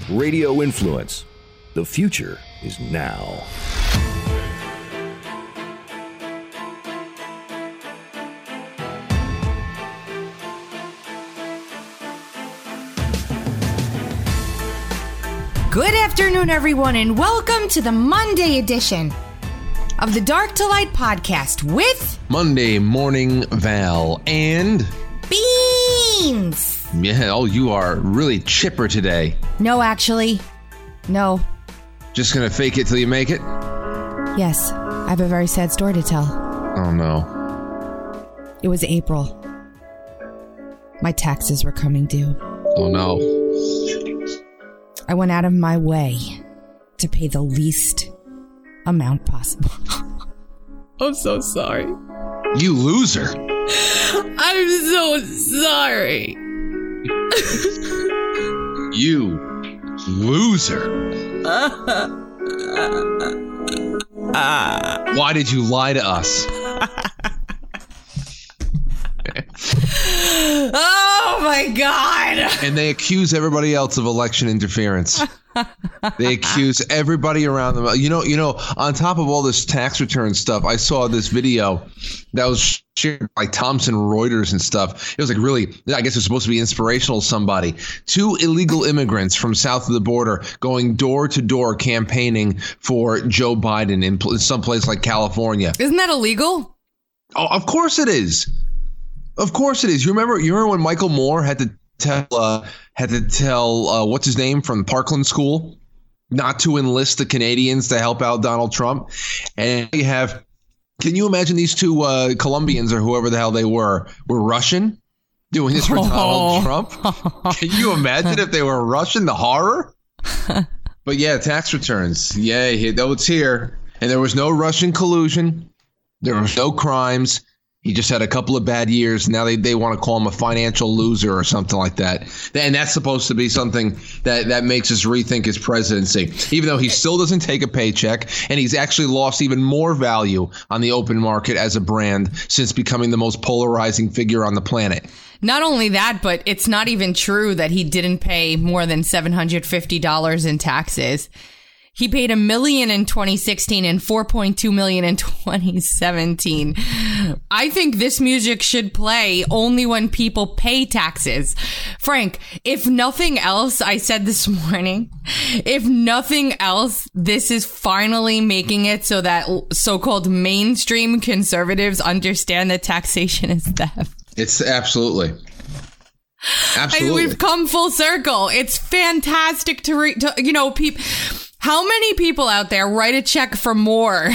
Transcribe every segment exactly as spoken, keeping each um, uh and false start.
Radio Influence. The future is now. Good afternoon, everyone, and welcome to the Monday edition of the Dark to Light podcast with Monday Morning Val and Beans. Yeah, oh, you are really chipper today. No, actually, no. Just gonna fake it till you make it? Yes, I have a very sad story to tell. Oh, no. It was April. My taxes were coming due. Oh, no. I went out of my way to pay the least amount possible. I'm so sorry. You loser. I'm so sorry. You loser. Why did you lie to us? Oh my God! And they accuse everybody else of election interference. They accuse everybody around them. You know, you know. On top of all this tax return stuff, I saw this video that was shared by Thomson Reuters and stuff. It was like really, I guess it's supposed to be inspirational to somebody. Two illegal immigrants from south of the border going door to door campaigning for Joe Biden in some place like California. Isn't that illegal? Oh, of course it is. Of course it is. You remember? You remember when Michael Moore had to tell uh, had to tell uh, what's his name from Parkland School not to enlist the Canadians to help out Donald Trump? And you have. Can you imagine these two uh, Colombians or whoever the hell they were were Russian doing this for oh. Donald Trump? Can you imagine if they were Russian? The horror. But yeah, tax returns. Yay, though it's here, and there was no Russian collusion. There was no crimes. He just had a couple of bad years. Now they, they want to call him a financial loser or something like that. And that's supposed to be something that, that makes us rethink his presidency, even though he still doesn't take a paycheck. And he's actually lost even more value on the open market as a brand since becoming the most polarizing figure on the planet. Not only that, but it's not even true that he didn't pay more than seven hundred fifty dollars in taxes. He paid a million in twenty sixteen and four point two million in twenty seventeen. I think this music should play only when people pay taxes. Frank, if nothing else, I said this morning, if nothing else, this is finally making it so that so-called mainstream conservatives understand that taxation is theft. It's absolutely. Absolutely. I, we've come full circle. It's fantastic to, re- to you know, people. How many people out there write a check for more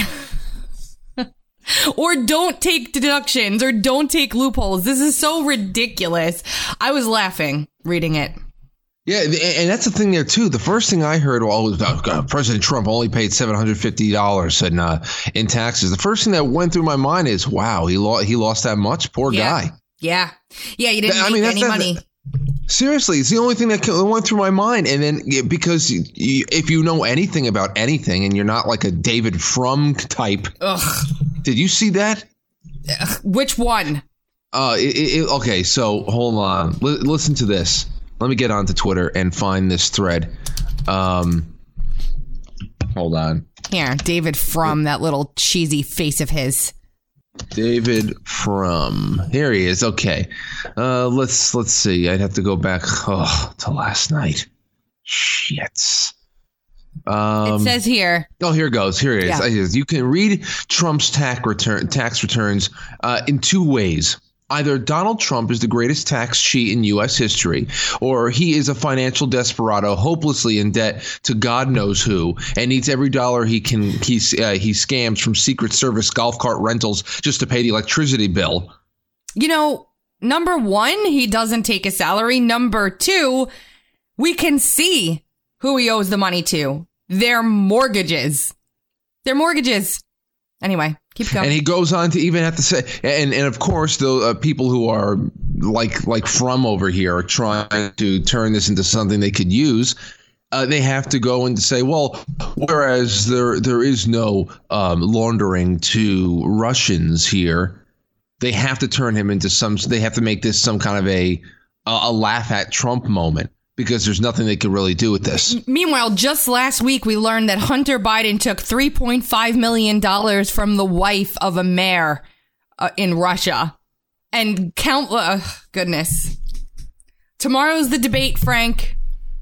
or don't take deductions or don't take loopholes? This is so ridiculous. I was laughing reading it. Yeah, and that's the thing there, too. The first thing I heard well, was oh, God, President Trump only paid seven hundred fifty dollars in, uh, in taxes. The first thing that went through my mind is, wow, he, lo- he lost that much? Poor yeah. guy. Yeah. Yeah, you didn't I make mean, any that, money. That, Seriously, it's the only thing that went through my mind. And then because you, if you know anything about anything and you're not like a David Frum type. Ugh. Did you see that? Ugh. Which one? Uh, it, it, okay, so hold on. L- listen to this. Let me get onto Twitter and find this thread. Um, hold on. Here, David Frum, that little cheesy face of his. David Frum. Here he is. Okay. Uh, let's let's see. I'd have to go back oh, to last night. Shit. Um, it says here. Oh, here it goes. Here it is. Yeah. You can read Trump's tax return tax returns uh, in two ways. Either Donald Trump is the greatest tax cheat in U S history, or he is a financial desperado hopelessly in debt to God knows who and needs every dollar he can he, uh, he scams from Secret Service golf cart rentals just to pay the electricity bill. You know, number one, he doesn't take a salary. Number two, we can see who he owes the money to. Their mortgages. Their mortgages. Anyway, keep going. And he goes on to even have to say, and, and of course, the uh, people who are like like Frum over here are trying to turn this into something they could use. Uh, they have to go and say, well, whereas there there is no um, laundering to Russians here, they have to turn him into some. They have to make this some kind of a a laugh at Trump moment. because there's nothing they could really do with this. Meanwhile, just last week, we learned that Hunter Biden took three point five million dollars from the wife of a mayor uh, in Russia. And count, uh, goodness. Tomorrow's the debate, Frank.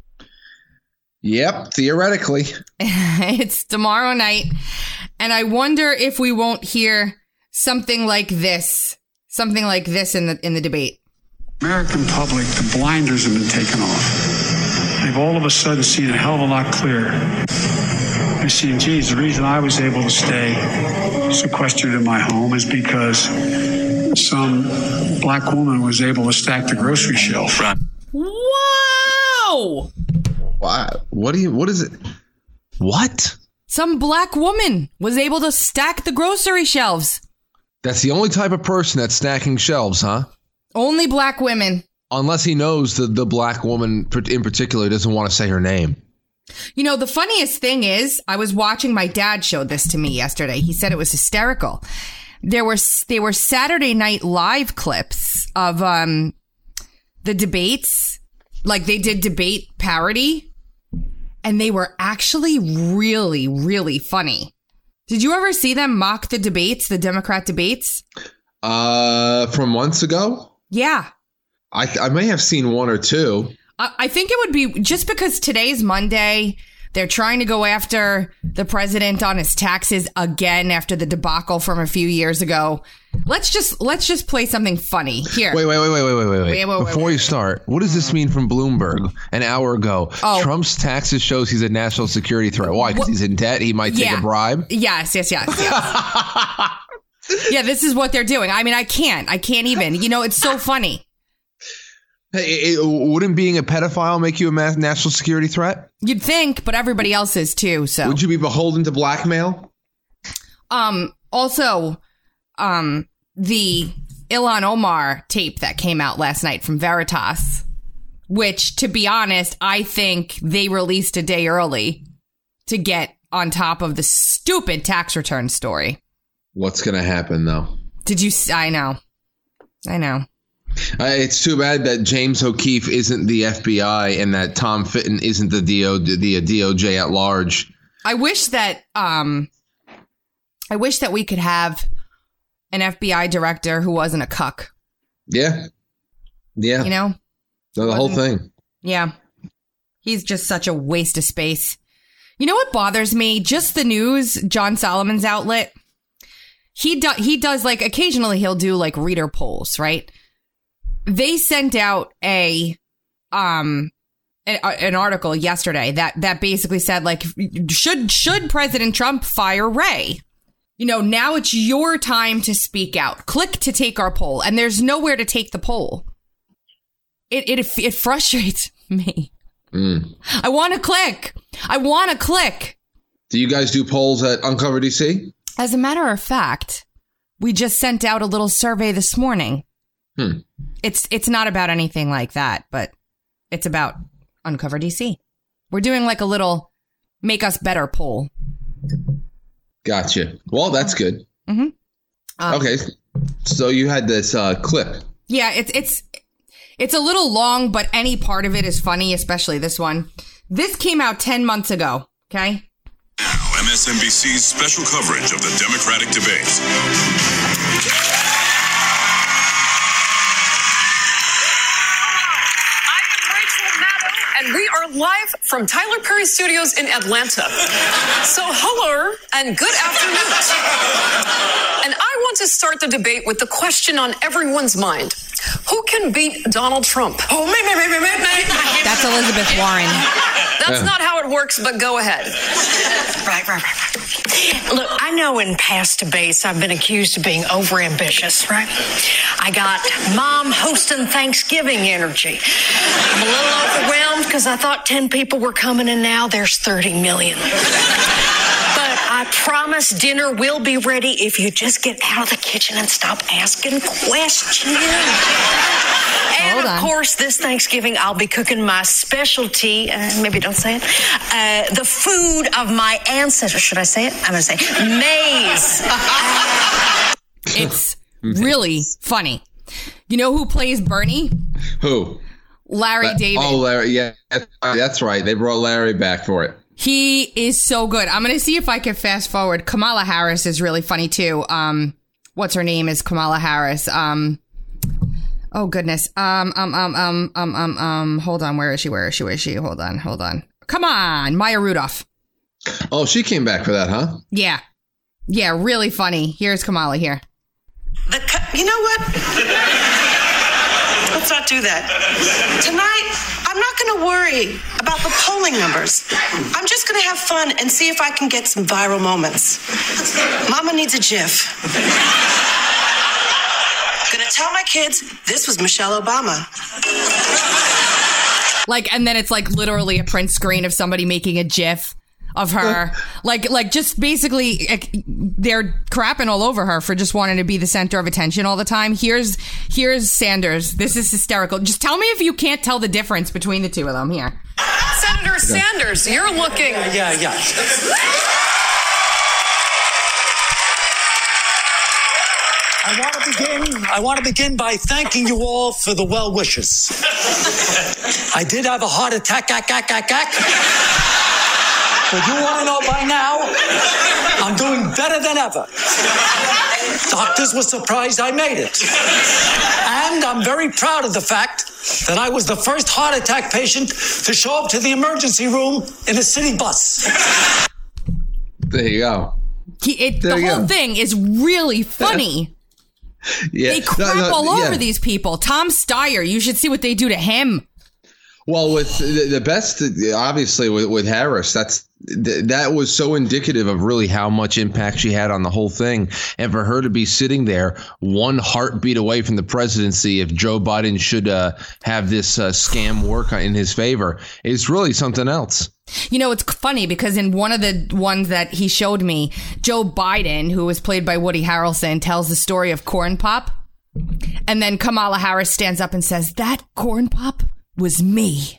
Yep, theoretically. It's tomorrow night. And I wonder if we won't hear something like this. Something like this in the in the debate. American public, the blinders have been taken off. They've all of a sudden seen a hell of a lot clearer. They've seen, geez, the reason I was able to stay sequestered in my home is because some black woman was able to stack the grocery shelf. Wow! Wow. What do you, what is it? What? Some black woman was able to stack the grocery shelves. That's the only type of person that's stacking shelves, huh? Only black women. Unless he knows that the black woman in particular doesn't want to say her name. You know, the funniest thing is, I was watching, my dad showed this to me yesterday. He said it was hysterical. There were, they were Saturday Night Live clips of um the debates. Like, they did debate parody. And they were actually really, really funny. Did you ever see them mock the debates, the Democrat debates? Uh, from months ago? Yeah. I I may have seen one or two. I, I think it would be just because today's Monday. They're trying to go after the president on his taxes again after the debacle from a few years ago. Let's just let's just play something funny here. Wait, wait, wait, wait, wait, wait, wait. wait, wait Before wait, you start, what does this mean from Bloomberg an hour ago? Oh. Trump's taxes shows he's a national security threat. Why? Because he's in debt. He might take Yeah. a bribe. Yes, yes, yes, yes. Yeah, this is what they're doing. I mean, I can't. I can't even. You know, it's so funny. Hey, it, it, wouldn't being a pedophile make you a mass national security threat? You'd think, but everybody else is too. So Would you be beholden to blackmail? Um, also, um, the Ilhan Omar tape that came out last night from Veritas, which, to be honest, I think they released a day early to get on top of the stupid tax return story. What's going to happen, though? Did you? s- I know. I know. Uh, it's too bad that James O'Keefe isn't the F B I and that Tom Fitton isn't the D O, the D O J at large. I wish that, um, I wish that we could have an F B I director who wasn't a cuck. Yeah. Yeah. You know? So the whole thing. Yeah. He's just such a waste of space. You know what bothers me? Just the news, John Solomon's outlet. He do- he does like occasionally he'll do like reader polls, right? They sent out a um an, an article yesterday that that basically said like should should President Trump fire Wray? You know, now it's your time to speak out. Click to take our poll, and there's nowhere to take the poll. It it it frustrates me. Mm. I want to click. I want to click. Do you guys do polls at Uncover D C? As a matter of fact, we just sent out a little survey this morning. Hmm. It's it's not about anything like that, but it's about Uncover D C. We're doing like a little make us better poll. Gotcha. Well, that's good. Mm-hmm. Um, okay. So you had this uh, clip. Yeah, it's it's it's a little long, but any part of it is funny, especially this one. This came out ten months ago, okay? Now, M S N B C's special coverage of the Democratic debates. And we are live from Tyler Perry Studios in Atlanta. So hello and good afternoon. And I want to start the debate with the question on everyone's mind. Who can beat Donald Trump? Oh, me, me, me, me, me, me. That's Elizabeth Warren. That's not how it works, but go ahead. Right, right, right. Look, I know in past debates I've been accused of being overambitious, right? I got mom hosting Thanksgiving energy. I'm a little overwhelmed because I thought ten people were coming and now there's thirty million. But I promise dinner will be ready if you just get out of the kitchen and stop asking questions. And Hold of on. course, this Thanksgiving, I'll be cooking my specialty, uh, maybe don't say it, uh, the food of my ancestors. Should I say it? I'm going to say maize. It's really funny. You know who plays Bernie? Who? Larry David. Oh, Larry. Yeah, that's right. They brought Larry back for it. He is so good. I'm going to see if I can fast forward. Kamala Harris is really funny, too. Um, what's her name is Kamala Harris. Um, oh, goodness. Um, um, um, um, um, um, um, hold on. Where is she? Where is she? Where is she? Hold on. Hold on. Come on. Maya Rudolph. Oh, she came back for that, huh? Yeah. Yeah, really funny. Here's Kamala here. The co- you know what? Let's not do that. Tonight, I'm not going to worry about the polling numbers. I'm just going to have fun and see if I can get some viral moments. Mama needs a GIF. Going to tell my kids this was Michelle Obama. Like, and then it's like literally a print screen of somebody making a GIF of her. like, like just basically they're crapping all over her for just wanting to be the center of attention all the time. Here's, here's Sanders. This is hysterical. Just tell me if you can't tell the difference between the two of them here. Senator Sanders, you're looking. Yeah, yeah. I want to begin. I want to begin by thanking you all for the well wishes. I did have a heart attack, ack, ack, ack, ack. But you want to know by now, I'm doing better than ever. Doctors were surprised I made it. And I'm very proud of the fact that I was the first heart attack patient to show up to the emergency room in a city bus. There you go. He, it, the whole go. thing is really funny. Yeah. They crap no, no, all over yeah. these people. Tom Steyer, you should see what they do to him. Well, with the, the best, obviously, with, with Harris, that's that was so indicative of really how much impact she had on the whole thing. And for her to be sitting there one heartbeat away from the presidency, if Joe Biden should uh, have this uh, scam work in his favor, is really something else. You know, it's funny because in one of the ones that he showed me, Joe Biden, who was played by Woody Harrelson, tells the story of Corn Pop. And then Kamala Harris stands up and says, "That Corn Pop was me.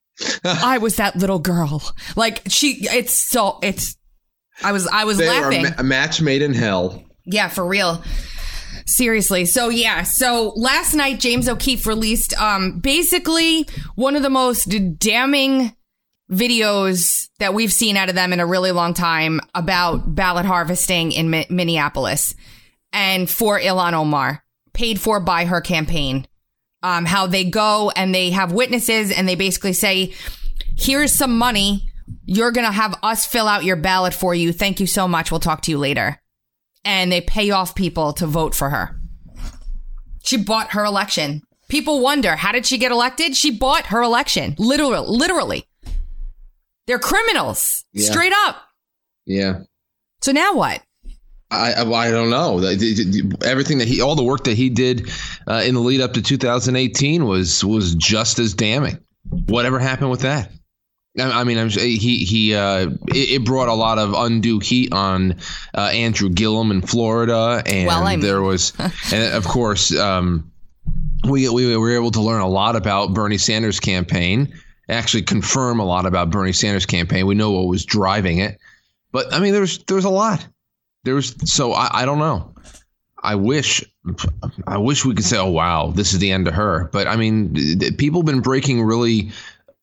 I was that little girl." Like she, it's so, it's, I was, I was they laughing. Are a match made in hell. Yeah, for real. Seriously. So yeah. So last night, James O'Keefe released, um, basically one of the most damning videos that we've seen out of them in a really long time about ballot harvesting in Mi- Minneapolis and for Ilhan Omar, paid for by her campaign. Um, how they go and they have witnesses and they basically say, here's some money. You're going to have us fill out your ballot for you. Thank you so much. We'll talk to you later. And they pay off people to vote for her. She bought her election. People wonder, how did she get elected? She bought her election. Literally. Literally. They're criminals. Yeah. Straight up. Yeah. So now what? I I don't know. Everything that he, all the work that he did uh, in the lead up to two thousand eighteen was was just as damning. Whatever happened with that? I mean, I'm, he he uh, it, it brought a lot of undue heat on uh, Andrew Gillum in Florida, and well, I mean. there was, and of course, um, we we were able to learn a lot about Bernie Sanders' campaign. Actually, confirm a lot about Bernie Sanders' campaign. We know what was driving it, but I mean, there was there was a lot. There was so I, I don't know. I wish I wish we could say, oh, wow, this is the end of her. But I mean, people have been breaking really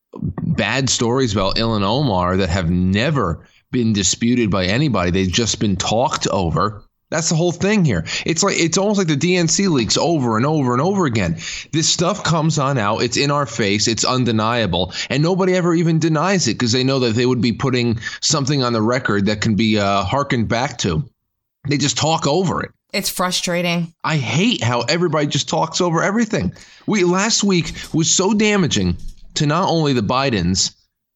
bad stories about Ilhan Omar that have never been disputed by anybody. They've just been talked over. That's the whole thing here. It's like it's almost like the D N C leaks over and over and over again. This stuff comes on out. It's in our face. It's undeniable. And nobody ever even denies it because they know that they would be putting something on the record that can be uh, hearkened back to. They just talk over it. It's frustrating. I hate how everybody just talks over everything. We last week was so damaging to not only the Bidens,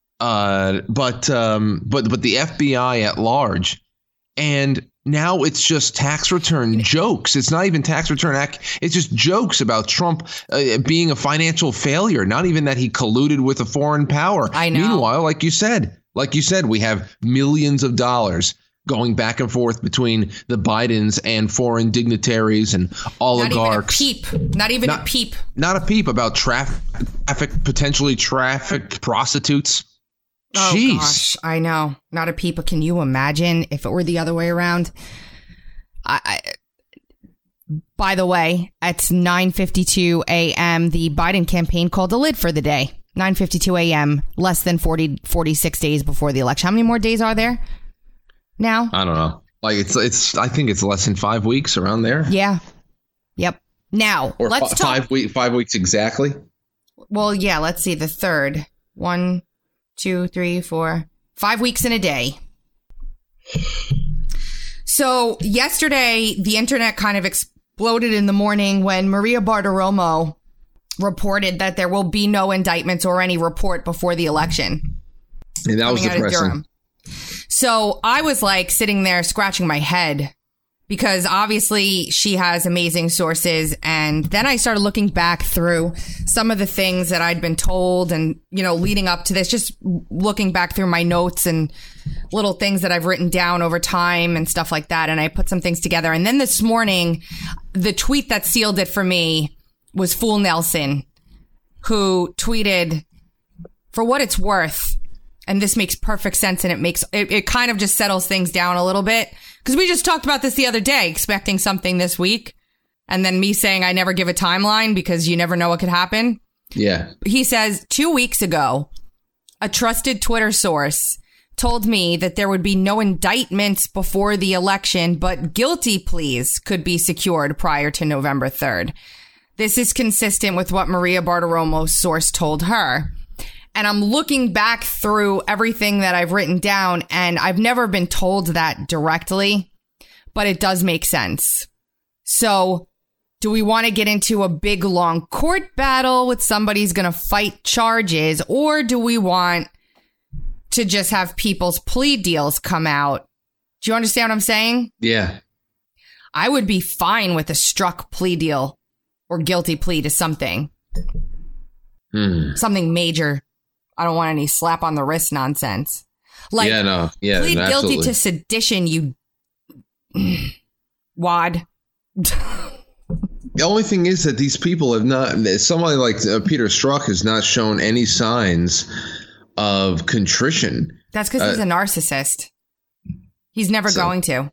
uh, but um, but but the F B I at large. And now it's just tax return jokes. It's not even tax return act. It's just jokes about Trump uh, being a financial failure. Not even that he colluded with a foreign power. I know. Meanwhile, like you said, like you said, we have millions of dollars going back and forth between the Bidens and foreign dignitaries and oligarchs. Not even a peep. Not even not, a peep. Not a peep about traffic, traffic potentially trafficked prostitutes. Oh, Jeez. Gosh, I know. Not a peep. But can you imagine if it were the other way around? I, I By the way, at nine fifty-two a.m., the Biden campaign called a lid for the day. nine fifty-two a.m., less than forty, forty-six days before the election. How many more days are there now? I don't know. Like it's it's. I think it's less than five weeks around there. Yeah. Yep. Now or let's f- talk. Five week, five weeks exactly. Well, yeah. Let's see. The third. One, two, three, four, five weeks in a day. So yesterday, the internet kind of exploded in the morning when Maria Bartiromo reported that there will be no indictments or any report before the election. And that was depressing. So I was like sitting there scratching my head because obviously she has amazing sources. And then I started looking back through some of the things that I'd been told and, you know, leading up to this, just looking back through my notes and little things that I've written down over time and stuff like that. And I put some things together. And then this morning, the tweet that sealed it for me was Fool Nelson, who tweeted, "For what it's worth," and this makes perfect sense, and it makes it, it kind of just settles things down a little bit, because we just talked about this the other day, expecting something this week, and then me saying I never give a timeline because you never know what could happen. Yeah. He says, two weeks ago, a trusted Twitter source told me that there would be no indictments before the election, but guilty pleas could be secured prior to November third. This is consistent with what Maria Bartiromo's source told her. And I'm looking back through everything that I've written down, and I've never been told that directly, but it does make sense. So do we want to get into a big, long court battle with somebody's going to fight charges, or do we want to just have people's plea deals come out? Do you understand what I'm saying? Yeah. I would be fine with a struck plea deal or guilty plea to something. Hmm. Something major. I don't want any slap on the wrist nonsense. Like, yeah, no. yeah, plead no, guilty absolutely. to sedition, you wad. The only thing is that these people have not, somebody like uh, Peter Strzok has not shown any signs of contrition. That's because he's uh, a narcissist. He's never so, going to.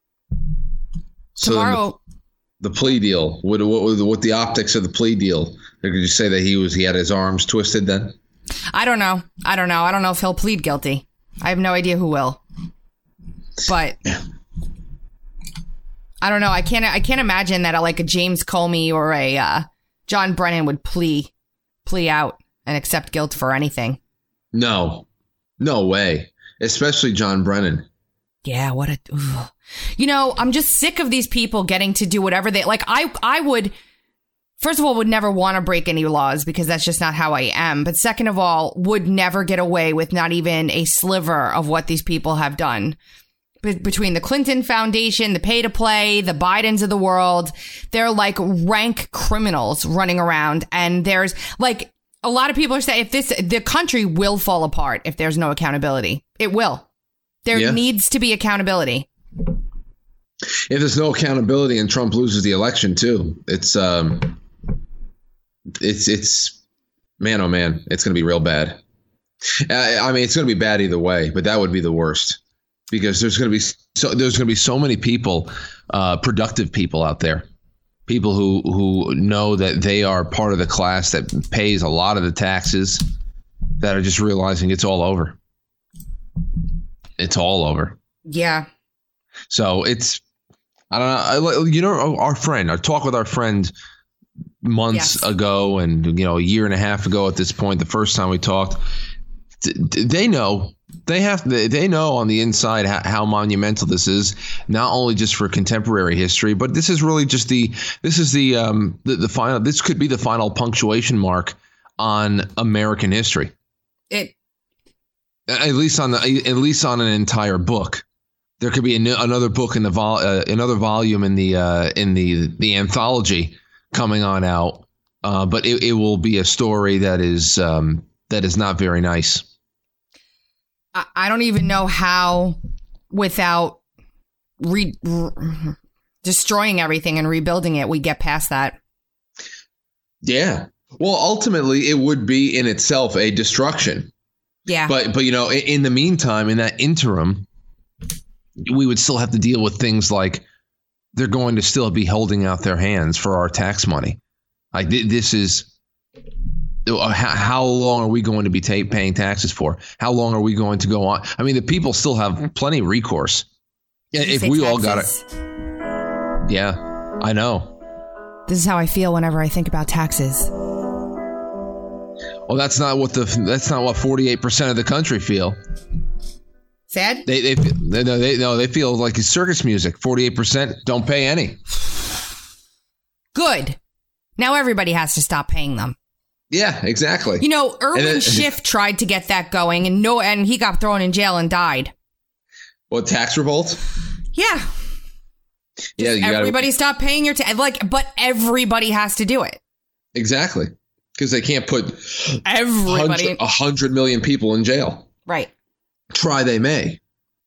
So Tomorrow. The, the plea deal, what, what, what the optics of the plea deal? Or could you say that he was, he had his arms twisted then? I don't know. I don't know. I don't know if he'll plead guilty. I have no idea who will. But yeah. I don't know. I can't. I can't imagine that a, like a James Comey or a uh, John Brennan would plea plea out and accept guilt for anything. No, no way. Especially John Brennan. Yeah. What a. Ugh. You know, I'm just sick of these people getting to do whatever they like. I I would. First of all, would never want to break any laws because that's just not how I am. But second of all, would never get away with not even a sliver of what these people have done. Be- between the Clinton Foundation, the pay to play, the Bidens of the world, they're like rank criminals running around. And there's like a lot of people are saying if this, the country will fall apart if there's no accountability. It will. There yeah. needs to be accountability. If there's no accountability and Trump loses the election too, it's um, it's it's man, oh man, it's going to be real bad. I, I mean, it's going to be bad either way, but that would be the worst because there's going to be so there's going to be so many people, uh, productive people out there, people who who know that they are part of the class that pays a lot of the taxes, that are just realizing it's all over. It's all over. Yeah. So it's. I don't know. I, you know, our friend, I talked with our friend months yes. ago and, you know, a year and a half ago at this point, the first time we talked, they know they have they know on the inside how, how monumental this is, not only just for contemporary history, but this is really just the this is the um the, the final. This could be the final punctuation mark on American history. It at least on the at least on an entire book. There could be an, another book in the vol, uh, another volume in the uh, in the the anthology coming on out, uh, but it, it will be a story that is um, that is not very nice. I, I don't even know how, without re, re, destroying everything and rebuilding it, we get past that. Yeah, well, ultimately, it would be in itself a destruction. Yeah, but but you know, in, in the meantime, in that interim, we would still have to deal with things like they're going to still be holding out their hands for our tax money. Like this is how long are we going to be ta- paying taxes for? How long are we going to go on? I mean, the people still have plenty of recourse. If we all got it. Yeah, I know. This is how I feel whenever I think about taxes. Well, that's not what the that's not what forty-eight percent of the country feel. Sad? They they they no they no they feel like it's circus music. forty-eight percent don't pay any. Good. Now everybody has to stop paying them. Yeah, exactly. You know, Irwin then, Schiff tried to get that going, and no, and he got thrown in jail and died. What, tax revolt? Yeah. Yeah, you everybody gotta, stop paying your tax. Like, but everybody has to do it. Exactly, because they can't put everybody a hundred million people in jail. Right. Try they may.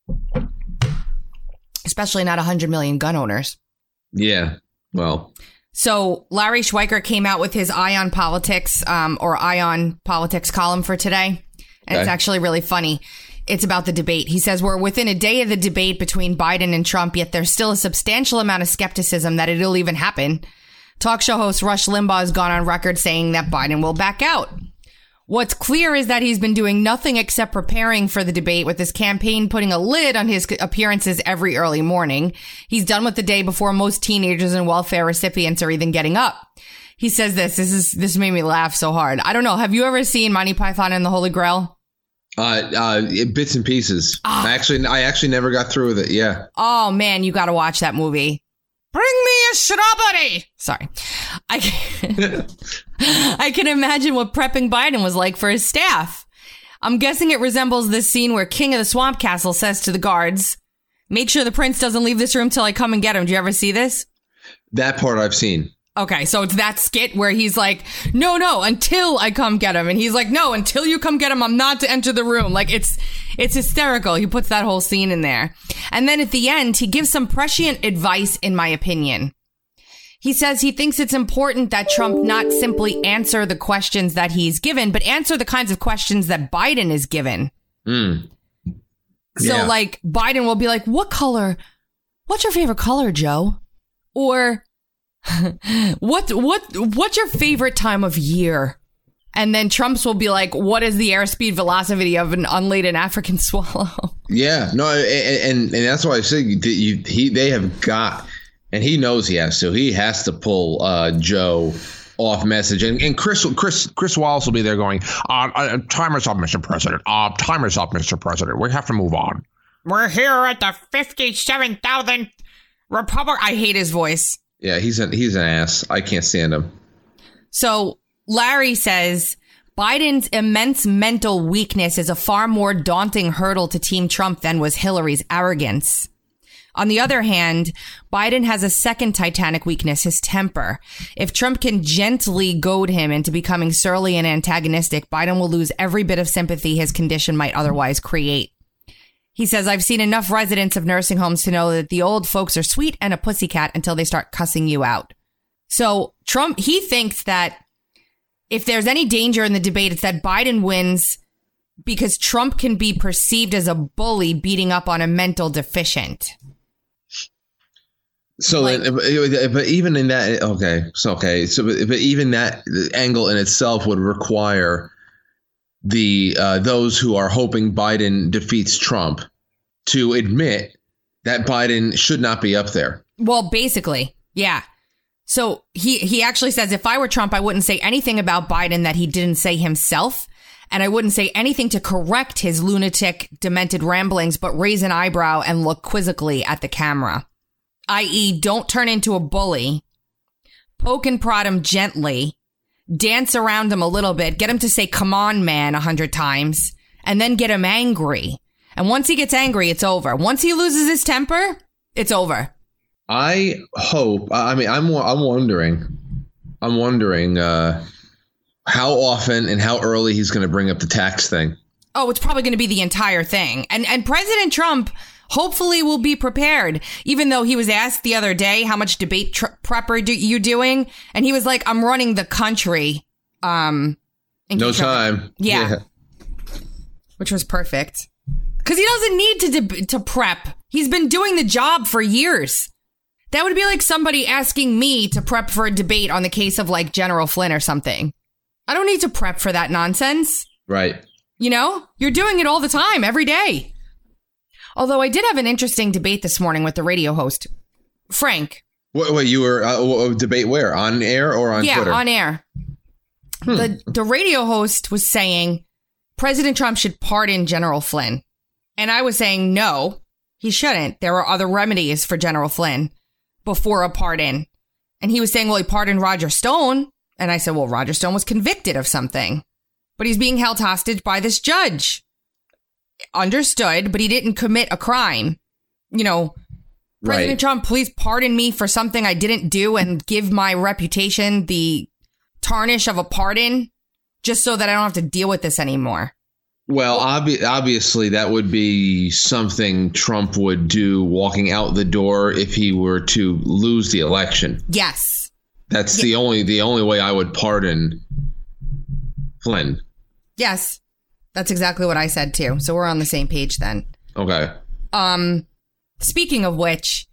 Especially not a hundred million gun owners. Yeah. Well. So Larry Schweiker came out with his Eye on Politics, um, or Eye on Politics column for today, and okay. It's actually really funny. It's about the debate. He says we're within a day of the debate between Biden and Trump, yet there's still a substantial amount of skepticism that it'll even happen. Talk show host Rush Limbaugh has gone on record saying that Biden will back out. What's clear is that he's been doing nothing except preparing for the debate, with his campaign putting a lid on his appearances every early morning. He's done with the day before most teenagers and welfare recipients are even getting up. He says this, this is, this made me laugh so hard. I don't know. Have you ever seen Monty Python and the Holy Grail? Uh, uh, bits and pieces. Oh. I actually, I actually never got through with it. Yeah. Oh man, you got to watch that movie. Bring me a strawberry. Sorry. I can, I can imagine what prepping Biden was like for his staff. I'm guessing it resembles this scene where King of the Swamp Castle says to the guards, make sure the prince doesn't leave this room till I come and get him. Do you ever see this? That part I've seen. Okay, so it's that skit where he's like, no, no, until I come get him. And he's like, no, until you come get him, I'm not to enter the room. Like, it's it's hysterical. He puts that whole scene in there. And then at the end, he gives some prescient advice, in my opinion. He says he thinks it's important that Trump not simply answer the questions that he's given, but answer the kinds of questions that Biden is given. Mm. So, Yeah. like, Biden will be like, what color? What's your favorite color, Joe? Or... what what what's your favorite time of year? And then Trump's will be like, what is the airspeed velocity of an unladen African swallow? Yeah, no, and and, and that's why I say you, he they have got, and he knows he has to. He has to pull uh, Joe off message, and and Chris Chris Chris Wallace will be there going, uh, uh, "Timer's up, Mister President. Uh, timer's up, Mister President. We have to move on. We're here at the fifty-seven thousandth Republic." I hate his voice. Yeah, he's an he's an ass. I can't stand him. So Larry says Biden's immense mental weakness is a far more daunting hurdle to Team Trump than was Hillary's arrogance. On the other hand, Biden has a second titanic weakness, his temper. If Trump can gently goad him into becoming surly and antagonistic, Biden will lose every bit of sympathy his condition might otherwise create. He says, I've seen enough residents of nursing homes to know that the old folks are sweet and a pussycat until they start cussing you out. So Trump, he thinks that if there's any danger in the debate, it's that Biden wins because Trump can be perceived as a bully beating up on a mental deficient. So, like, but, but even in that, okay, so okay, so but, but even that angle in itself would require the uh, those who are hoping Biden defeats Trump to admit that Biden should not be up there. Well, basically, yeah. So he he actually says, if I were Trump, I wouldn't say anything about Biden that he didn't say himself. And I wouldn't say anything to correct his lunatic, demented ramblings, but raise an eyebrow and look quizzically at the camera. that is, don't turn into a bully. Poke and prod him gently. Dance around him a little bit. Get him to say, come on, man, a hundred times. And then get him angry. And once he gets angry, it's over. Once he loses his temper, it's over. I hope. I mean, I'm I'm wondering. I'm wondering uh, how often and how early he's going to bring up the tax thing. Oh, it's probably going to be the entire thing. And and President Trump hopefully will be prepared, even though he was asked the other day, how much debate tr- prep are do- you doing? And he was like, I'm running the country. Um, no time. Yeah. yeah. Which was perfect. Because he doesn't need to de- to prep. He's been doing the job for years. That would be like somebody asking me to prep for a debate on the case of like General Flynn or something. I don't need to prep for that nonsense. Right. You know, you're doing it all the time, every day. Although I did have an interesting debate this morning with the radio host, Frank. What, what you were uh, debate where? On air or on yeah, Twitter? Yeah, on air. Hmm. The the radio host was saying President Trump should pardon General Flynn. And I was saying, no, he shouldn't. There are other remedies for General Flynn before a pardon. And he was saying, well, he pardoned Roger Stone. And I said, well, Roger Stone was convicted of something, but he's being held hostage by this judge. Understood, but he didn't commit a crime. You know, President right. Trump, please pardon me for something I didn't do and give my reputation the tarnish of a pardon just so that I don't have to deal with this anymore. Well, obvi- obviously, that would be something Trump would do walking out the door if he were to lose the election. Yes. That's yeah. the only the only way I would pardon Flynn. Yes. That's exactly what I said, too. So we're on the same page then. Okay. Um, speaking of which,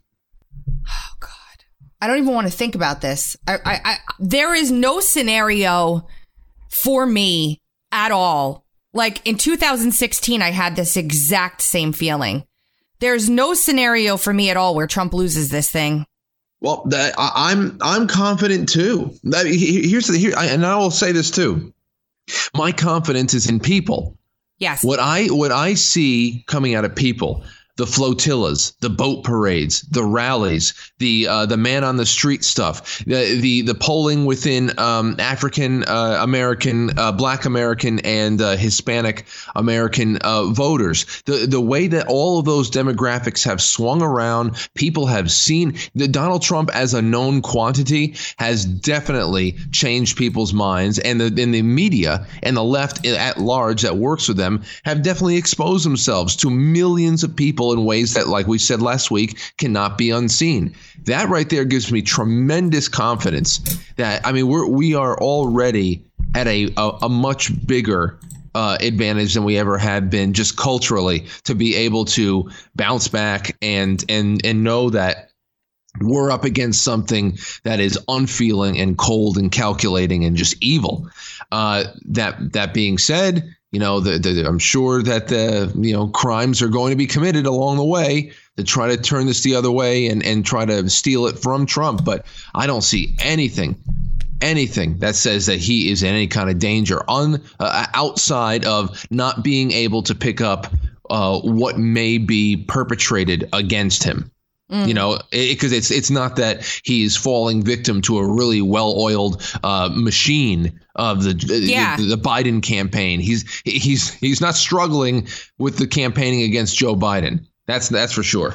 oh, God, I don't even want to think about this. I, I, I, there is no scenario for me at all. Like in two thousand sixteen, I had this exact same feeling. There's no scenario for me at all where Trump loses this thing. Well, that, I, I'm I'm confident, too. That, here's the here, I, and I will say this, too. My confidence is in people. Yes. What I what I see coming out of people, the flotillas, the boat parades, the rallies, the uh, the man on the street stuff, the the, the polling within um, African uh, American, uh, Black American and uh, Hispanic American uh, voters, the the way that all of those demographics have swung around, people have seen the Donald Trump as a known quantity has definitely changed people's minds, and the in the media and the left at large that works with them have definitely exposed themselves to millions of people in ways that, like we said last week, cannot be unseen. That right there gives me tremendous confidence that, I mean, we're, we are already at a, a, a much bigger uh, advantage than we ever have been just culturally to be able to bounce back and and and know that we're up against something that is unfeeling and cold and calculating and just evil. Uh, that that being said, you know, the, the, I'm sure that the, you know, crimes are going to be committed along the way to try to turn this the other way and, and try to steal it from Trump. But I don't see anything, anything that says that he is in any kind of danger on uh, outside of not being able to pick up uh, what may be perpetrated against him. Mm. You know, because it, it's it's not that he's falling victim to a really well-oiled uh, machine of the, yeah. the the Biden campaign. He's he's he's not struggling with the campaigning against Joe Biden. That's that's for sure.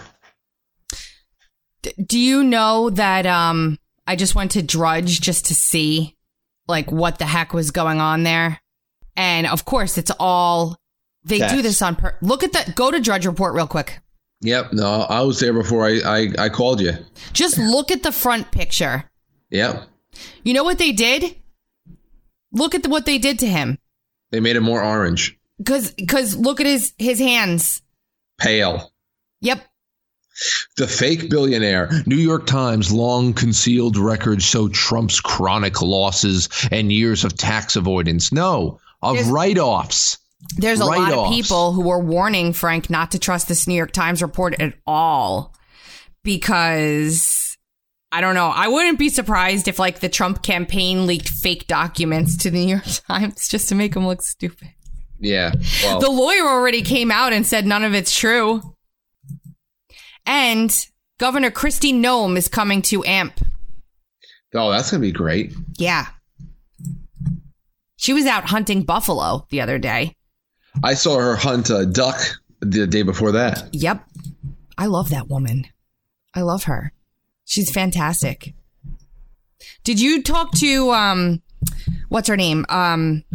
Do you know that um, I just went to Drudge just to see like what the heck was going on there? And of course, it's all they Text. do this on. Per- Look at that. Go to Drudge Report real quick. Yep. No, I was there before I, I, I called you. Just look at the front picture. Yep. You know what they did? Look at the, what they did to him. They made him more orange. Because because look at his, his hands. Pale. Yep. The fake billionaire. New York Times long concealed records show Trump's chronic losses and years of tax avoidance. No, of There's- write-offs. There's a lot of people who were warning Frank not to trust this New York Times report at all because, I don't know, I wouldn't be surprised if like the Trump campaign leaked fake documents to the New York Times just to make him look stupid. Yeah. Well. The lawyer already came out and said none of it's true. And Governor Kristi Noem is coming to A M P. Oh, that's going to be great. Yeah. She was out hunting buffalo the other day. I saw her hunt a duck the day before that. Yep. I love that woman. I love her. She's fantastic. Did you talk to, um, what's her name? Um,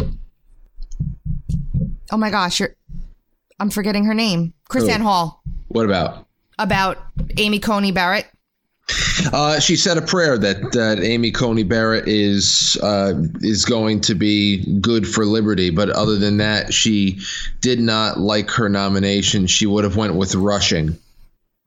oh my gosh, you're, I'm forgetting her name. KrisAnne Hall. What about? About Amy Coney Barrett. Uh, she said a prayer that, that Amy Coney Barrett is uh, is going to be good for liberty. But other than that, she did not like her nomination. She would have went with Rushing.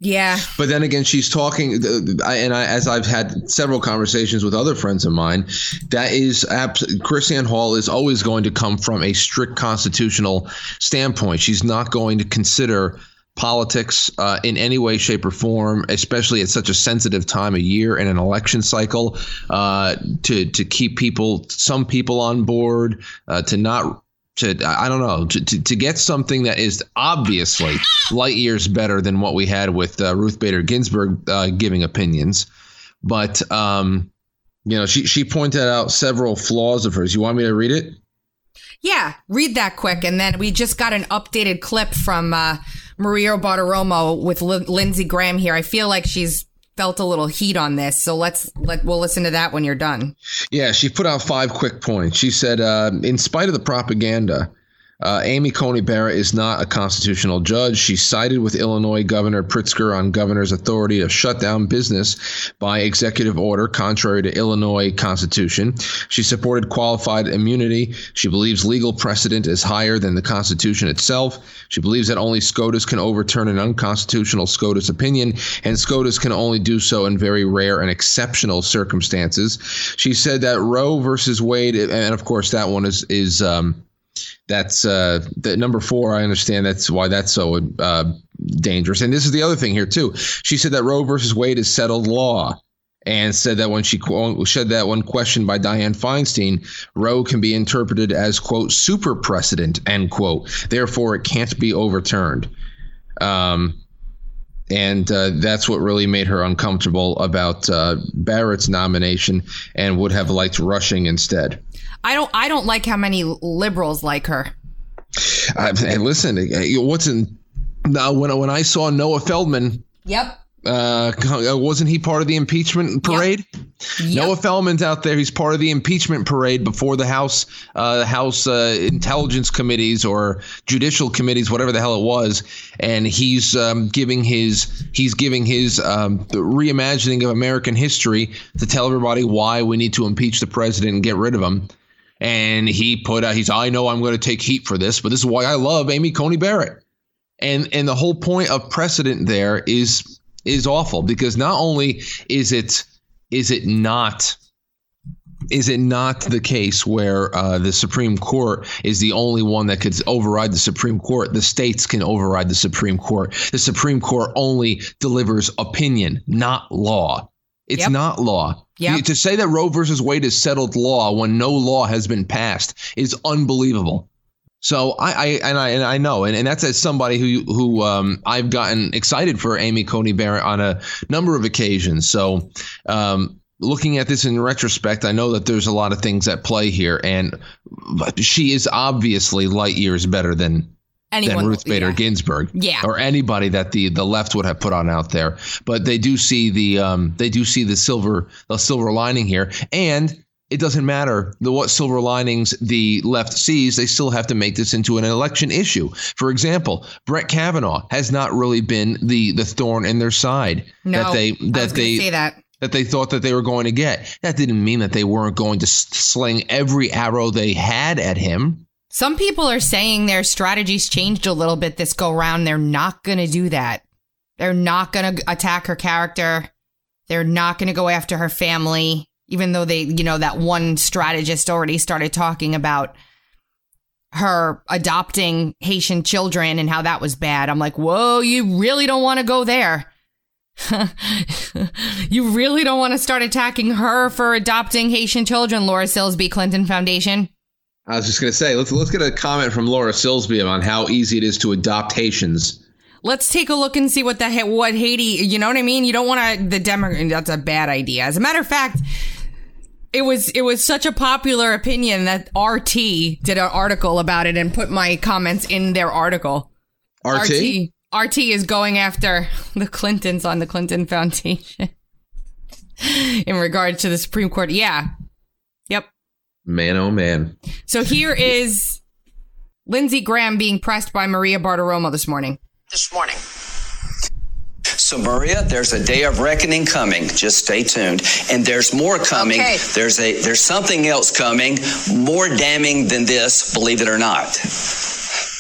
Yeah. But then again, she's talking, and I, as I've had several conversations with other friends of mine, that is, KrisAnne Hall is always going to come from a strict constitutional standpoint. She's not going to consider politics uh, in any way, shape, or form, especially at such a sensitive time of year in an election cycle, uh, to to keep people, some people on board, uh, to not. To, I don't know, to, to, to get something that is obviously light years better than what we had with uh, Ruth Bader Ginsburg uh, giving opinions. But, um, you know, she, she pointed out several flaws of hers. You want me to read it? Yeah, read that quick. And then we just got an updated clip from uh, Maria Bartiromo with L- Lindsey Graham here. I feel like she's felt a little heat on this. So let's let we'll listen to that when you're done. Yeah, she put out five quick points. She said, uh, in spite of the propaganda, uh, Amy Coney Barrett is not a constitutional judge. She sided with Illinois Governor Pritzker on governor's authority to shut down business by executive order, contrary to Illinois Constitution. She supported qualified immunity. She believes legal precedent is higher than the Constitution itself. She believes that only SCOTUS can overturn an unconstitutional SCOTUS opinion, and SCOTUS can only do so in very rare and exceptional circumstances. She said that Roe versus Wade, and of course that one is is um, that's uh, the number four. I understand that's why that's so uh, dangerous. And this is the other thing here too. She said that Roe versus Wade is settled law, and said that when she said that when questioned by Dianne Feinstein, Roe can be interpreted as, quote, super precedent, end quote. Therefore, it can't be overturned. Um, and uh, that's what really made her uncomfortable about uh, Barrett's nomination, and would have liked Rushing instead. I don't I don't like how many liberals like her. Uh, and listen, what's in now when when I saw Noah Feldman. Yep. Uh, wasn't he part of the impeachment parade? Yep. Yep. Noah Feldman's out there. He's part of the impeachment parade before the House, uh, House uh, Intelligence Committees or Judicial Committees, whatever the hell it was. And he's um, giving his he's giving his um, reimagining of American history to tell everybody why we need to impeach the president and get rid of him. And he put out, he's, I know I'm going to take heat for this, but this is why I love Amy Coney Barrett. And and the whole point of precedent there is is awful, because not only is it is it not is it not the case where uh, the Supreme Court is the only one that could override the Supreme Court. The states can override the Supreme Court. The Supreme Court only delivers opinion, not law. It's yep. not law. Yep. To say that Roe versus Wade is settled law when no law has been passed is unbelievable. So I, I and I and I know, and, and that's as somebody who who um, I've gotten excited for Amy Coney Barrett on a number of occasions. So um, looking at this in retrospect, I know that there's a lot of things at play here, and she is obviously light years better than. Anyone, than Ruth Bader yeah. Ginsburg, yeah, or anybody that the, the left would have put on out there. But they do see the um they do see the silver the silver lining here, and it doesn't matter the what silver linings the left sees. They still have to make this into an election issue. For example, Brett Kavanaugh has not really been the the thorn in their side no, that they that I was they say that. that they thought that they were going to get. That didn't mean that they weren't going to sling every arrow they had at him. Some people are saying their strategies changed a little bit this go round. They're not going to do that. They're not going to attack her character. They're not going to go after her family, even though they, you know, that one strategist already started talking about her adopting Haitian children and how that was bad. I'm like, whoa, you really don't want to go there. You really don't want to start attacking her for adopting Haitian children, Laura Silsby, Clinton Foundation. I was just going to say, let's let's get a comment from Laura Silsby on how easy it is to adopt Haitians. Let's take a look and see what the what Haiti, you know what I mean? You don't want to the Democrat. That's a bad idea. As a matter of fact, it was it was such a popular opinion that R T did an article about it and put my comments in their article. R T? R T, R T is going after the Clintons on the Clinton Foundation in regard to the Supreme Court. Yeah. Yep. Man, oh, man. So here is Lindsey Graham being pressed by Maria Bartiromo this morning. This morning. So, Maria, there's a day of reckoning coming. Just stay tuned. And there's more coming. Okay. There's a there's something else coming, more damning than this, believe it or not.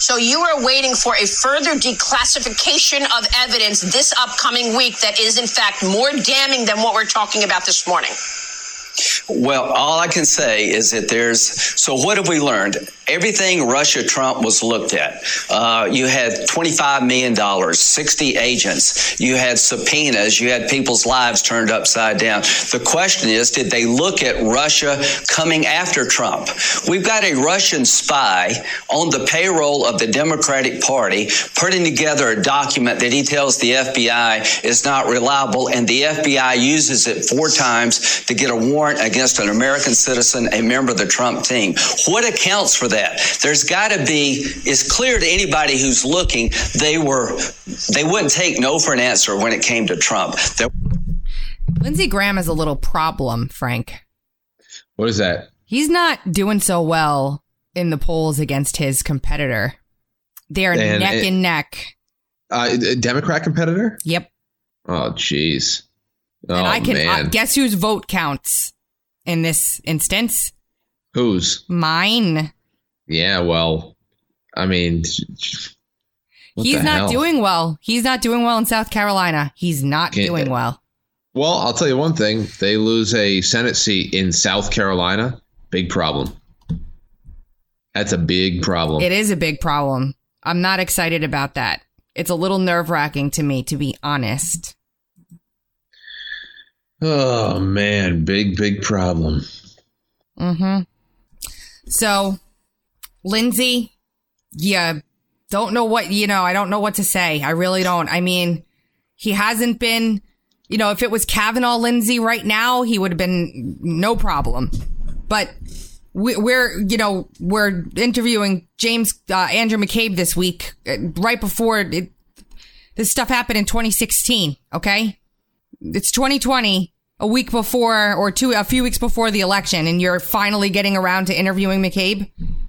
So you are waiting for a further declassification of evidence this upcoming week that is, in fact, more damning than what we're talking about this morning. Well, all I can say is that there's, so what have we learned? Everything Russia-Trump was looked at. Uh, you had twenty-five million dollars, sixty agents. You had subpoenas. You had people's lives turned upside down. The question is, did they look at Russia coming after Trump? We've got a Russian spy on the payroll of the Democratic Party putting together a document that he tells the F B I is not reliable, and the F B I uses it four times to get a warrant against an American citizen, a member of the Trump team. What accounts for that? There's got to be, it's clear to anybody who's looking, they were, they wouldn't take no for an answer when it came to Trump. They're- Lindsey Graham has a little problem, Frank. What is that? He's not doing so well in the polls against his competitor. They're and neck it, and neck. Uh, a Democrat competitor? Yep. Oh, jeez. Oh, and I can man. Uh, guess whose vote counts in this instance? Whose? Mine. Yeah, well, I mean, he's not hell? doing well. He's not doing well in South Carolina. He's not Can't, doing well. Well, I'll tell you one thing. They lose a Senate seat in South Carolina. Big problem. That's a big problem. It is a big problem. I'm not excited about that. It's a little nerve-wracking to me, to be honest. Oh, man. Big, big problem. Mm-hmm. So, Lindsey, yeah, don't know what, you know, I don't know what to say. I really don't. I mean, he hasn't been, you know, if it was Kavanaugh Lindsey right now, he would have been no problem. But we, we're, you know, we're interviewing James, uh, Andrew McCabe this week, uh, right before it, this stuff happened in twenty sixteen. Okay. It's twenty twenty. A week before or two, a few weeks before the election, and you're finally getting around to interviewing McCabe?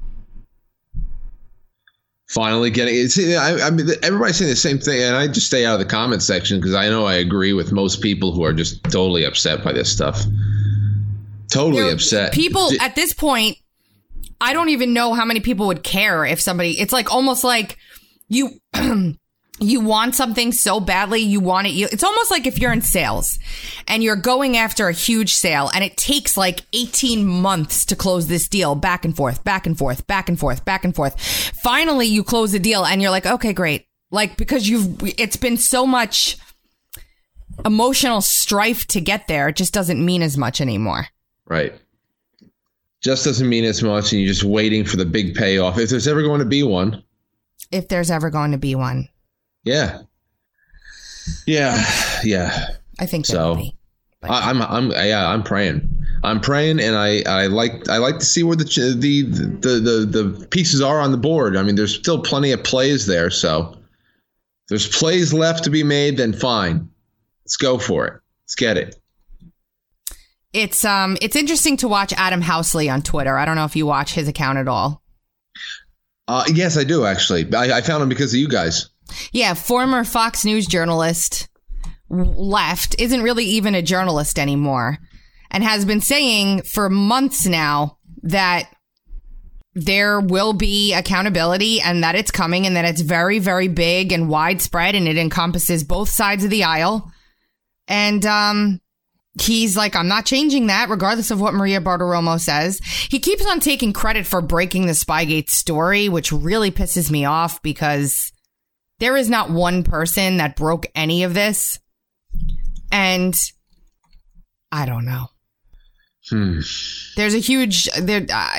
Finally getting it. See, I, I mean, everybody's saying the same thing, and I just stay out of the comment section because I know I agree with most people who are just totally upset by this stuff. Totally there, upset. People D- at this point, I don't even know how many people would care if somebody, it's like almost like you... You want something so badly, you want it. You, it's almost like if you're in sales and you're going after a huge sale and it takes like eighteen months to close this deal, back and forth, back and forth, back and forth, back and forth. Finally, you close the deal and you're like, okay, great. Like, because you've, it's been so much emotional strife to get there. It just doesn't mean as much anymore. Right. Just doesn't mean as much. And you're just waiting for the big payoff. If there's ever going to be one. If there's ever going to be one. Yeah. Yeah. Yeah. I think so. Be, I, I'm, I'm, yeah, I'm praying. I'm praying, and I, I like, I like to see where the, the, the, the, the pieces are on the board. I mean, there's still plenty of plays there. So if there's plays left to be made, then fine. Let's go for it. Let's get it. It's, um, it's interesting to watch Adam Housley on Twitter. I don't know if you watch his account at all. Uh, yes, I do, actually. I, I found him because of you guys. Yeah, former Fox News journalist left, isn't really even a journalist anymore, and has been saying for months now that there will be accountability and that it's coming and that it's very, very big and widespread and it encompasses both sides of the aisle. And um, he's like, I'm not changing that, regardless of what Maria Bartiromo says. He keeps on taking credit for breaking the Spygate story, which really pisses me off because there is not one person that broke any of this. And I don't know. Hmm. There's a huge... There, uh,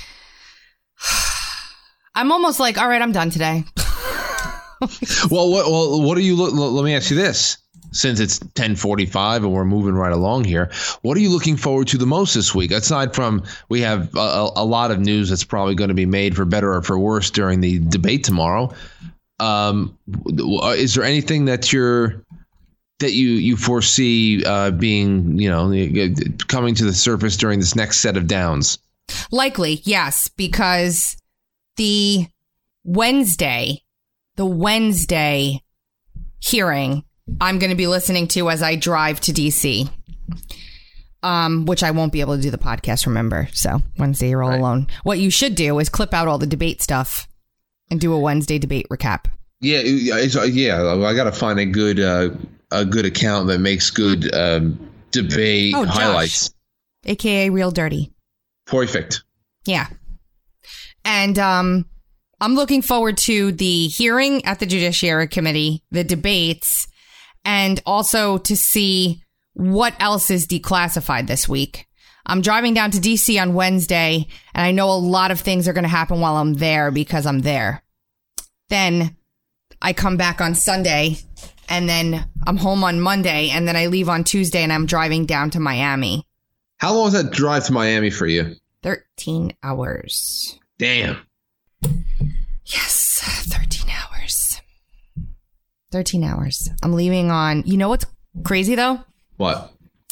I'm almost like, all right, I'm done today. well, what, well, what do you look? Let me ask you this. Since it's ten forty-five and we're moving right along here, what are you looking forward to the most this week? Aside from we have a, a lot of news that's probably going to be made for better or for worse during the debate tomorrow. Um, is there anything that you're that you you foresee uh, being, you know, coming to the surface during this next set of downs? Likely, yes, because the Wednesday, the Wednesday hearing I'm going to be listening to as I drive to D C, um, which I won't be able to do the podcast, remember? So Wednesday, you're all right. alone. What you should do is clip out all the debate stuff and do a Wednesday debate recap. Yeah, it's, yeah. I got to find a good uh, a good account that makes good um, debate oh, Josh, highlights. A K A Real Dirty. Perfect. Yeah. And um, I'm looking forward to the hearing at the Judiciary Committee, the debates, and also to see what else is declassified this week. I'm driving down to D C on Wednesday, and I know a lot of things are going to happen while I'm there because I'm there. Then I come back on Sunday, and then I'm home on Monday, and then I leave on Tuesday, and I'm driving down to Miami. How long is that drive to Miami for you? thirteen hours. Damn. Yes, thirteen hours. thirteen hours. I'm leaving on... You know what's crazy, though? What?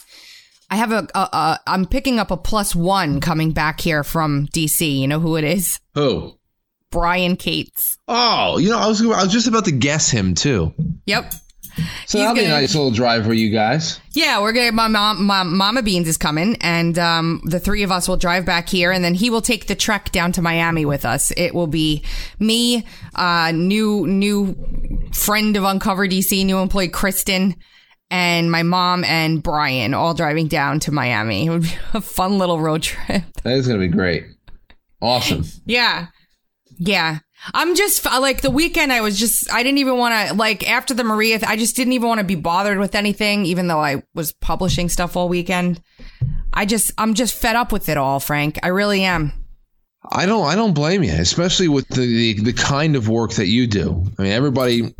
I have a, a, a... I'm picking up a plus one coming back here from D C. You know who it is? Who? Brian Cates. Oh, you know, I was I was just about to guess him, too. Yep. So He's that'll be gonna, a nice little drive for you guys. Yeah, we're gonna. My mom, my Mama Beans is coming, and um, the three of us will drive back here, and then he will take the trek down to Miami with us. It will be me, uh, new new friend of Uncover D C, new employee Kristen, and my mom and Brian all driving down to Miami. It would be a fun little road trip. That is gonna be great. Awesome. Yeah, yeah. I'm just like the weekend. I was just I didn't even want to like after the Maria. I just didn't even want to be bothered with anything, even though I was publishing stuff all weekend. I just I'm just fed up with it all, Frank. I really am. I don't I don't blame you, especially with the, the, the kind of work that you do. I mean, everybody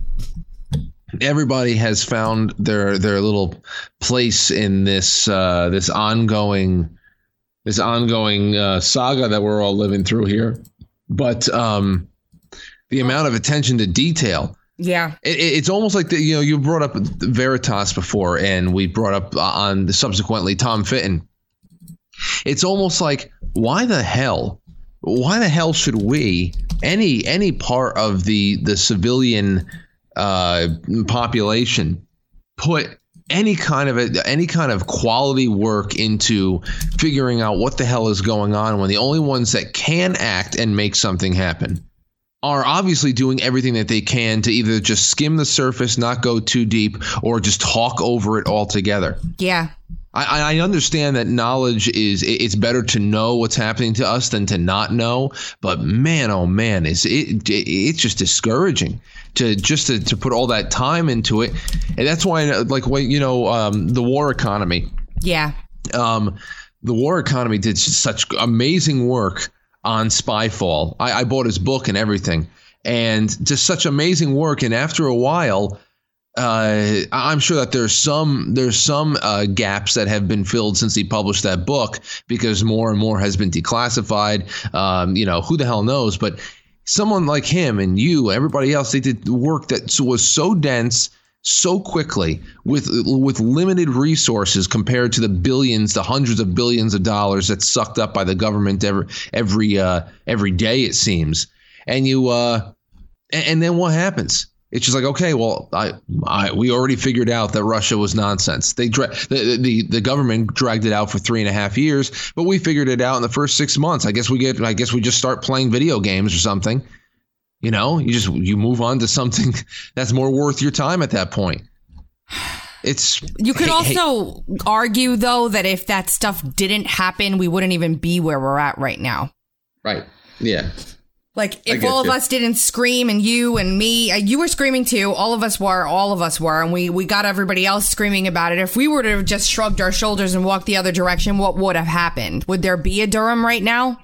everybody has found their their little place in this uh, this ongoing this ongoing uh, saga that we're all living through here. But um. The amount of attention to detail. Yeah. It, it's almost like, the, you know, you brought up Veritas before, and we brought up on the subsequently Tom Fitton. It's almost like, why the hell, why the hell should we, any any part of the, the civilian uh, population, put any kind of a, any kind of quality work into figuring out what the hell is going on when the only ones that can act and make something happen are obviously doing everything that they can to either just skim the surface, not go too deep, or just talk over it altogether. Yeah. I, I understand that knowledge is, it's better to know what's happening to us than to not know. But man, oh man, it's, it, it, it's just discouraging to just to, to put all that time into it. And that's why, like, when, you know, um, the war economy. Yeah. Um, the war economy did such amazing work on Spyfall. I, I bought his book and everything, and just such amazing work. And after a while, uh, I'm sure that there's some there's some uh, gaps that have been filled since he published that book, because more and more has been declassified. Um, you know, who the hell knows? But someone like him and you, everybody else, they did work that was so dense, so quickly, with with limited resources compared to the billions, the hundreds of billions of dollars that's sucked up by the government every every uh, every day, it seems. And you uh, and, and then what happens? It's just like, okay, well, I, I we already figured out that Russia was nonsense. They dra- the, the the government dragged it out for three and a half years, but we figured it out in the first six months. I guess we get. I guess we just start playing video games or something. You know, you just you move on to something that's more worth your time at that point. It's you could hey, also hey. argue, though, that if that stuff didn't happen, we wouldn't even be where we're at right now. Right. Yeah. Like if all of you. us didn't scream, and you and me, uh, you were screaming too. All of us were. All of us were. And we, we got everybody else screaming about it. If we were to have just shrugged our shoulders and walked the other direction, what would have happened? Would there be a Durham right now?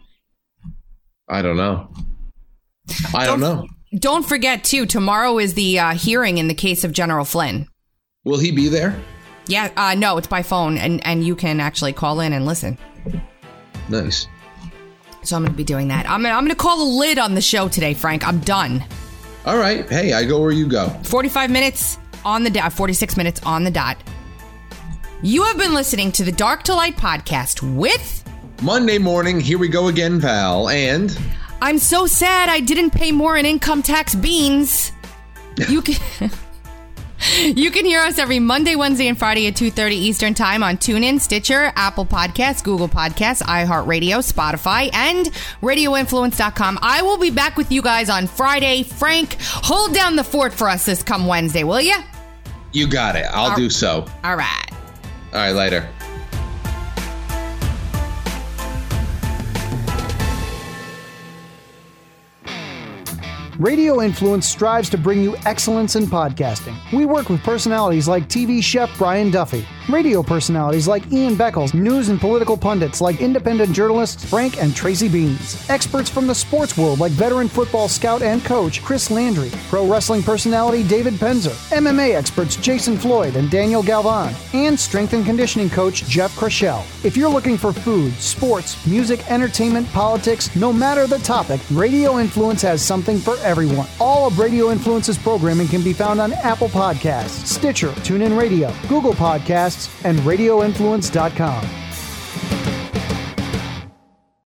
I don't know. I don't, don't know. Don't forget, too, tomorrow is the uh, hearing in the case of General Flynn. Will he be there? Yeah, uh, no, it's by phone, and, and you can actually call in and listen. Nice. So I'm going to be doing that. I'm, I'm going to call the lid on the show today, Frank. I'm done. All right. Hey, I go where you go. forty-five minutes on the dot, forty-six minutes on the dot. You have been listening to the Dark to Light podcast with... Monday morning, here we go again, pal, and... I'm so sad I didn't pay more in income tax beans. You can You can hear us every Monday, Wednesday, and Friday at two thirty Eastern Time on TuneIn, Stitcher, Apple Podcasts, Google Podcasts, iHeartRadio, Spotify, and radio influence dot com. I will be back with you guys on Friday. Frank, hold down the fort for us this come Wednesday, will you? You got it. I'll All- do so. All right. All right, later. Radio Influence strives to bring you excellence in podcasting. We work with personalities like T V chef Brian Duffy, radio personalities like Ian Beckles, news and political pundits like independent journalists Frank and Tracy Beans, experts from the sports world like veteran football scout and coach Chris Landry, pro wrestling personality David Penzer, M M A experts Jason Floyd and Daniel Galvan, and strength and conditioning coach Jeff Kreshell. If you're looking for food, sports, music, entertainment, politics, no matter the topic, Radio Influence has something for everyone. All of Radio Influence's programming can be found on Apple Podcasts, Stitcher, TuneIn Radio, Google Podcasts, and radio influence dot com.